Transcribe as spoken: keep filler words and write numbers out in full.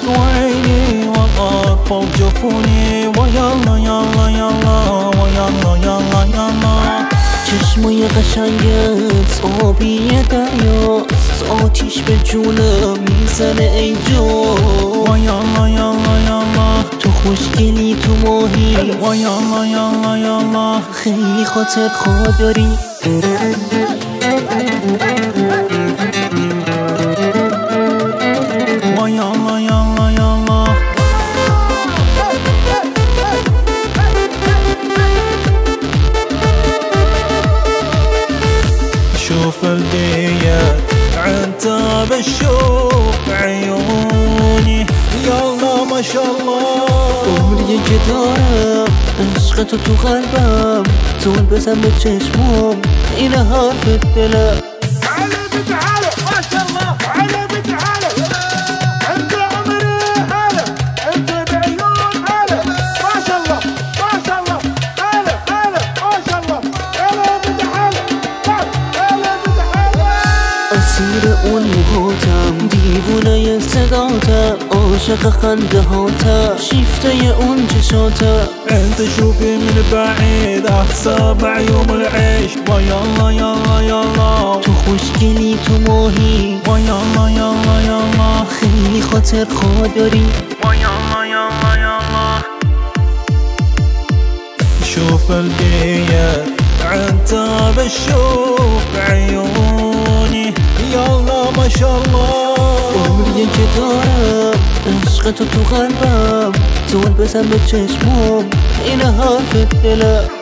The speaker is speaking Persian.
وعيني وقعت فوق جفوني ويلا يلا يلا ويلا يلا يلا چشمای قشنگت آبی دریاست آتیش به جونم میزنه ای جان ويلا يلا يلا تو خوشگلی تو ماهی ويلا يلا يلا خیلی خاطر خواه داری ويلا يلا يلا شوف البيت عنتاب الشوق بعيوني يلا ما شاء الله عمریه که دارم عشق تو تو قلبم زول بزن به چشمام این حرف دلم على بنت حالة ما شاء الله على بنت حالة انت عمري حالة انت بعيون حالة ما شاء الله ما شاء الله حالة حالة ما شاء الله على بنت حالة على بنت حالة اسیر اون موهاتم دیوونه صداتم عاشق خنده هاتم شیفته اون چشاتم انت شوفي من بعيد احسب عيوم العيش ويلا يلا يلا تو خوشگلی تو ماهی ويلا يلا يلا خیلی خاطر خواه داری ويلا يلا يلا شوف البيت عنتاب الشوق بعيوني يلا ما شاء الله عمریه که دارم عشق تو تو قلبم زول بزن به چشمام این حرف دلم